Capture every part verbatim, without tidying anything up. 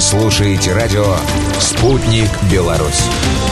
слушаете радио «Спутник Беларусь».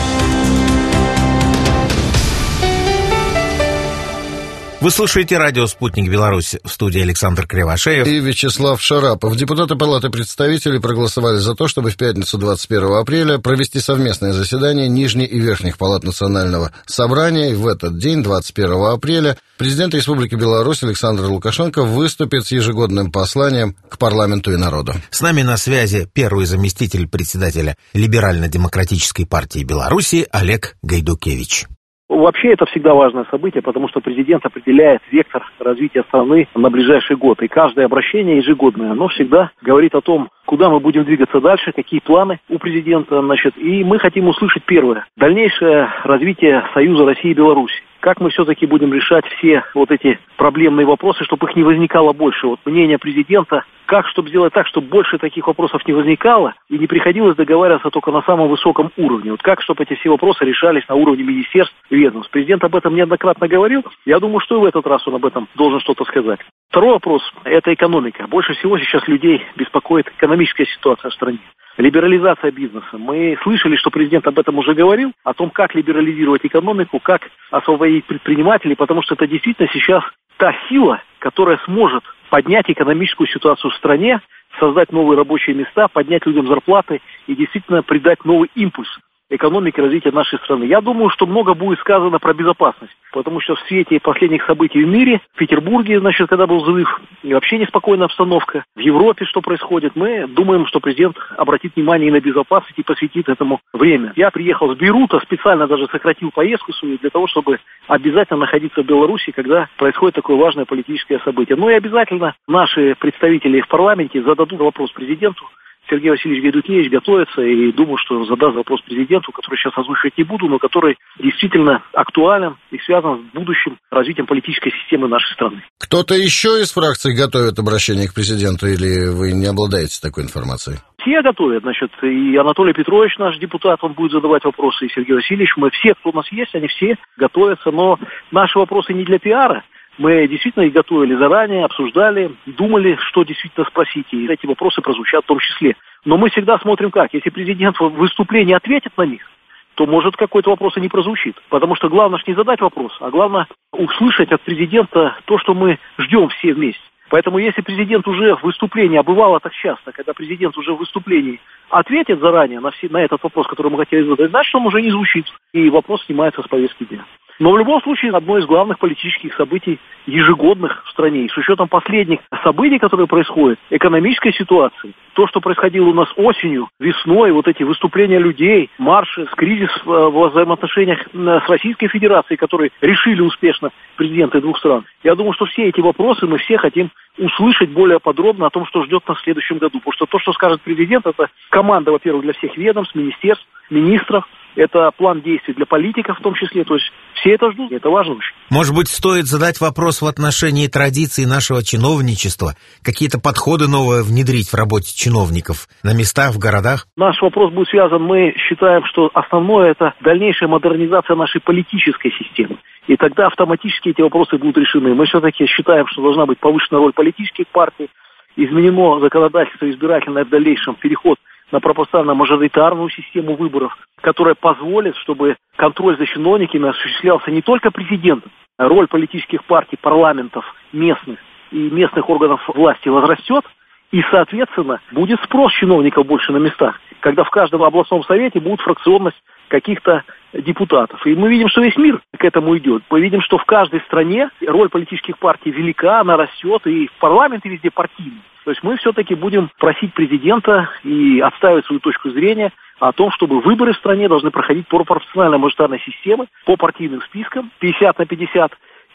Вы слушаете радио «Спутник Беларусь», в студии Александр Кривошеев и Вячеслав Шарапов. Депутаты Палаты представителей проголосовали за то, чтобы в пятницу двадцать первого апреля провести совместное заседание Нижней и Верхних палат Национального собрания. И в этот день, двадцать первого апреля, президент Республики Беларусь Александр Лукашенко выступит с ежегодным посланием к парламенту и народу. С нами на связи первый заместитель председателя Либерально-демократической партии Беларуси Олег Гайдукевич. Вообще это всегда важное событие, потому что президент определяет вектор развития страны на ближайший год. И каждое обращение ежегодное, оно всегда говорит о том, куда мы будем двигаться дальше, какие планы у президента, значит. И мы хотим услышать первое. Дальнейшее развитие Союза России и Беларуси. Как мы все-таки будем решать все вот эти проблемные вопросы, чтобы их не возникало больше. Вот мнение президента, как, чтобы сделать так, чтобы больше таких вопросов не возникало и не приходилось договариваться только на самом высоком уровне. Вот как, чтобы эти все вопросы решались на уровне министерств, ведомств. Президент об этом неоднократно говорил. Я думаю, что и в этот раз он об этом должен что-то сказать. Второй вопрос – это экономика. Больше всего сейчас людей беспокоит экономическая ситуация в стране. Либерализация бизнеса. Мы слышали, что президент об этом уже говорил, о том, как либерализировать экономику, как освободить предпринимателей, потому что это действительно сейчас та сила, которая сможет поднять экономическую ситуацию в стране, создать новые рабочие места, поднять людям зарплаты и действительно придать новый импульс экономики развития нашей страны. Я думаю, что много будет сказано про безопасность, потому что в свете последних событий в мире, в Петербурге, значит, когда был взрыв, и вообще неспокойная обстановка, в Европе что происходит, мы думаем, что президент обратит внимание и на безопасность и посвятит этому время. Я приехал с Бейрута, специально даже сократил поездку свою для того, чтобы обязательно находиться в Беларуси, когда происходит такое важное политическое событие. Ну и обязательно наши представители в парламенте зададут вопрос президенту. Сергей Васильевич Гайдукевич готовится и думаю, что задаст вопрос президенту, который сейчас озвучивать не буду, но который действительно актуален и связан с будущим развитием политической системы нашей страны. Кто-то еще из фракций готовит обращение к президенту или вы не обладаете такой информацией? Все готовят, значит, и Анатолий Петрович, наш депутат, он будет задавать вопросы, и Сергей Васильевич, мы все, кто у нас есть, они все готовятся, но наши вопросы не для пиара. Мы действительно их готовили заранее, обсуждали, думали, что действительно спросить, и эти вопросы прозвучат в том числе. Но мы всегда смотрим как. Если президент в выступлении ответит на них, то, может, какой-то вопрос и не прозвучит. Потому что главное же не задать вопрос, а главное услышать от президента то, что мы ждем все вместе. Поэтому если президент уже в выступлении, а бывало так часто, когда президент уже в выступлении ответит заранее на, все, на этот вопрос, который мы хотели задать, значит, он уже не звучит, и вопрос снимается с повестки дня. Но в любом случае, одно из главных политических событий ежегодных в стране, и с учетом последних событий, которые происходят, экономической ситуации, то, что происходило у нас осенью, весной, вот эти выступления людей, марши, кризис в взаимоотношениях с Российской Федерацией, которые решили успешно президенты двух стран. Я думаю, что все эти вопросы мы все хотим услышать более подробно о том, что ждет нас в следующем году. Потому что то, что скажет президент, это команда, во-первых, для всех ведомств, министерств, министров. Это план действий для политиков в том числе. То есть все это ждут, это важно очень. Может быть, стоит задать вопрос в отношении традиций нашего чиновничества? Какие-то подходы новые внедрить в работе чиновников на местах, в городах? Наш вопрос будет связан, мы считаем, что основное это дальнейшая модернизация нашей политической системы. И тогда автоматически эти вопросы будут решены. Мы все-таки считаем, что должна быть повышена роль политических партий, изменено законодательство избирательное в дальнейшем, переход на пропорционально-мажоритарную систему выборов, которая позволит, чтобы контроль за чиновниками осуществлялся не только президентом, а роль политических партий, парламентов местных и местных органов власти возрастет, и, соответственно, будет спрос чиновников больше на местах, когда в каждом областном совете будет фракционность каких-то депутатов. И мы видим, что весь мир к этому идет. Мы видим, что в каждой стране роль политических партий велика, она растет, и в парламенте везде партийный. То есть мы все-таки будем просить президента и отстаивать свою точку зрения о том, чтобы выборы в стране должны проходить по пропорциональной мажоритарной системе, по партийным спискам, пятьдесят на пятьдесят.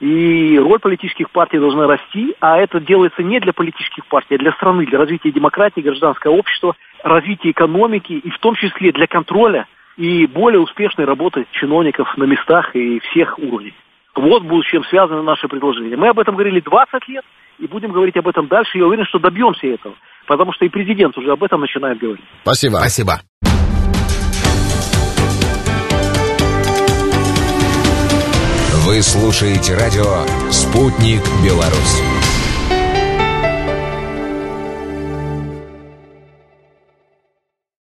И роль политических партий должна расти, а это делается не для политических партий, а для страны, для развития демократии, гражданского общества, развития экономики и в том числе для контроля и более успешной работы чиновников на местах и всех уровней. Вот будет с чем связаны наши предложения. Мы об этом говорили двадцать лет и будем говорить об этом дальше. Я уверен, что добьемся этого, потому что и президент уже об этом начинает говорить. Спасибо. Спасибо. Вы слушаете радио «Спутник Беларусь».